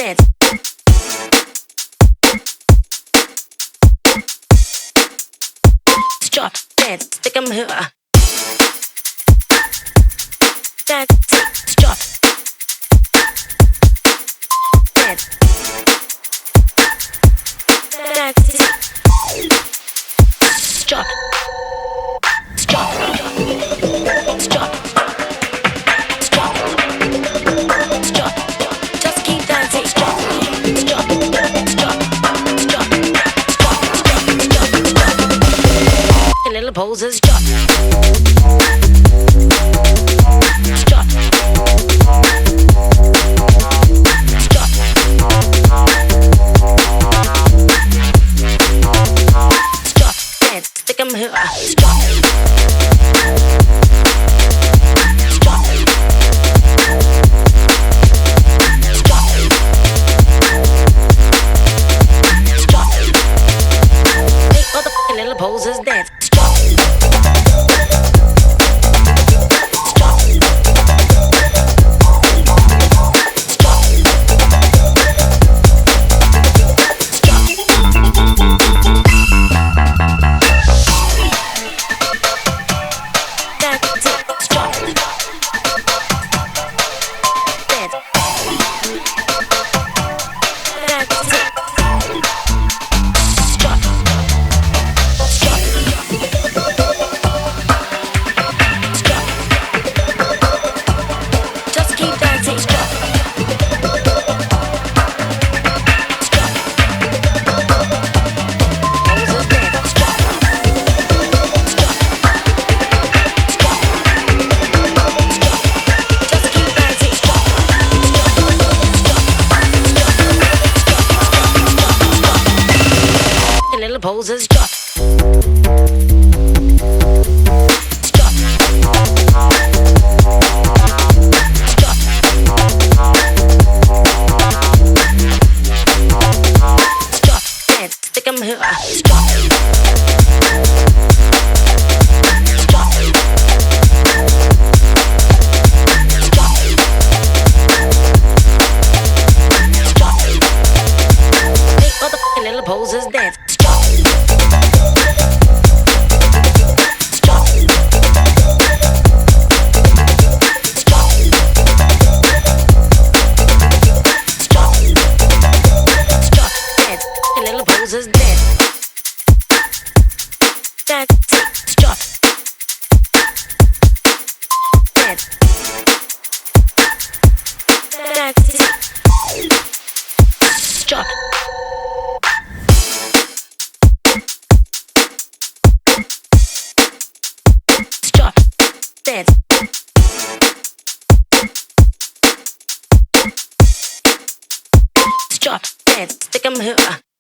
dance. Drop, dance, stick 'em here. Dance, drop. Dance. Dance. Drop. Drop. Drop. Drop. Drop. Just keep dancing. Drop. Drop. Drop. Drop. Drop. Drop. Little poses. Drop. Drop. Drop. Drop. Dance. Stick 'em here. Drop. Drop. Drop. Drop. Make motherfucking little poses dance. Drop. Drop. Little poses, drop. Drop. Drop. Drop. Dance, stick 'em here. Drop. Drop. Drop. Drop. Make motherfucking little poses dance. Poses dance. Dance, drop. Dance. Dance. Drop. Drop. Dance. Drop. Dance. Stick 'em here.